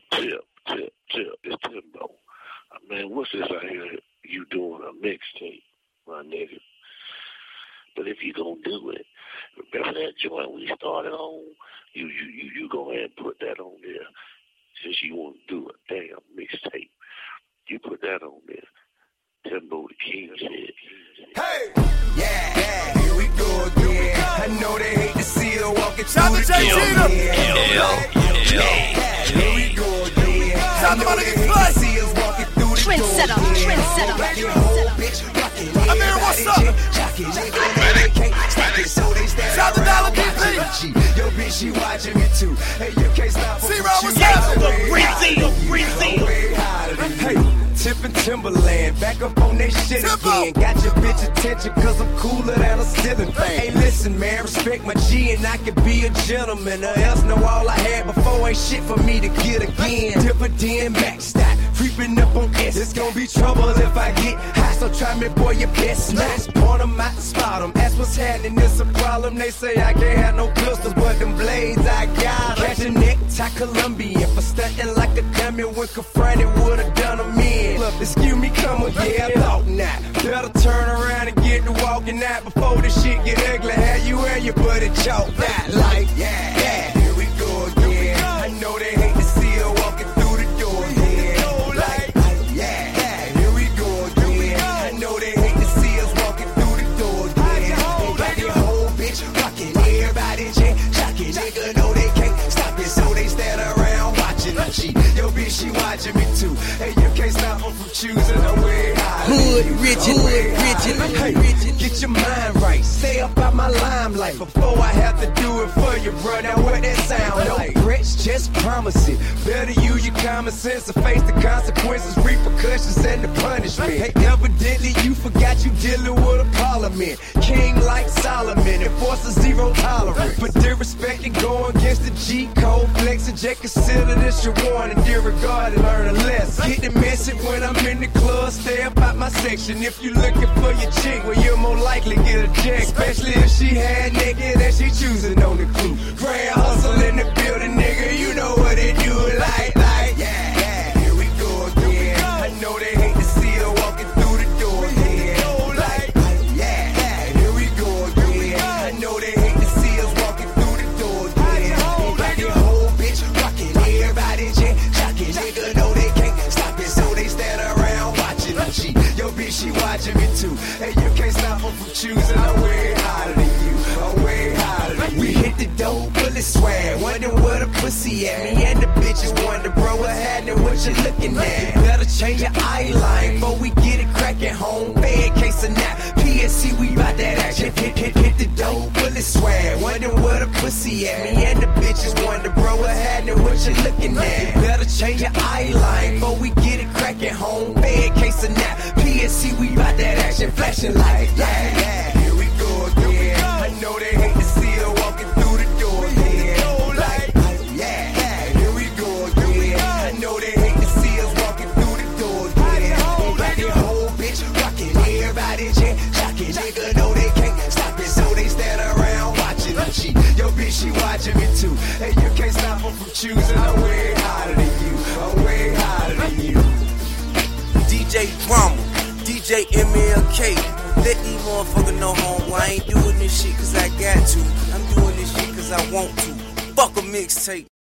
Tip. It's Timbo. Man, what's this I hear you doing a mixtape, my nigga? But if you gonna do it, remember that joint we started on? You go ahead and put that on there. Since you want to do a damn mixtape, you put that on there. Timbo the King said. Hey! Yeah, here we go again. I know they hate to see her walking through the door. Here we go again. I know they hate to see us walking through the door. Trendsetter. I mean, what's up? Shout to Dollar BP. Yo, bitch, she watching me too. Hey, you can't stop her. Hey, Tip and Timberland, back up on that shit again. Got your bitch attention, cause I'm cooler than a ceiling fan. Hey, listen, man, respect my G and I can be a gentleman. Or else know all I had before ain't shit for me to get again. Dividend backstop, creeping up on S. It's gonna be trouble if I get high, so try me, boy, your best not. Point them out, spot them. Ask what's happening, it's a problem. They say I can't have no pistols, but them blades I got. Catch a necktie Colombian for stunting like a dummy when confronted, would've done them in. Look, excuse me, come on, yeah, I thought not. Better turn around and get to walking out before this shit get ugly. How you and your buddy chalk that like, yeah, here we go again. I know they hate to see her walking through the door again. Like, yeah, here we go again. I know they hate to see us walking through the door again. Got your whole bitch rocking, everybody jocking. Nigga know they can't stop it, so they stand around watching. Yo, bitch, she watching me too. Hey, you can't stop her from choosing her way out. Hood Richard. Hey, get your mind right. Stay up out my limelight before I have to do it for you, bro. Now what that sound like? No threats, just promise it. Better use your common sense to face the consequences, repercussions, and the punishment. Hey, evidently you forgot you dealing with a parliament. King like Solomon, enforces zero tolerance. But disrespecting, going against the G code, flexing, just consider this your warning. Dear regard and learn a lesson. Get the message when I'm in the club, stay up out my section. If you looking for your chick, well, you're more likely get a check. Especially if she had naked and she choosing on the clue. Grand hustle in the building, nigga, you know what it do. Like, yeah, here we go again. I know they hate to see her walking through the door again. Like, yeah, here we go again. I know they hate to see us walking through the door again. Got your whole bitch rocking, everybody jocking. Nigga know they can't stop it, so they stand around watching. Yo, bitch, she watching me too. Hey, you can't stop her from choosing. I'm way hotter than you. I'm way hotter than you. We hit the dope, bullet swag. Wonder where the pussy at. Me and the bitches wonder, bro, what happened? What you looking at? Better change your eye line before we get it cracking home. Bad case or not. PSC, we bout that action. Hit the dope, bullet swag. Wonder where the pussy at. Me and the bitches wonder, bro, what happened? What you looking at? Better change your eye line before we get it cracking home. Bad case or not. PSC, we bout that action. Flashing like, yeah, here we go again. I know they hate to see her walking through the door again. Like, yeah, here we go again. I know they hate to see us walking through the door again. Got your whole bitch rocking, everybody jocking. Nigga know they can't stop it, so they stand around watching. Yo, bitch, she watching me too. Hey, you can't stop her from choosing. I'm way hotter than you. I'm way hotter than you. DJ Drama, DJ MLK. Let these motherfuckers know, homeboy, I ain't doing this shit cause I got to. I'm doing this shit cause I want to. Fuck a mixtape.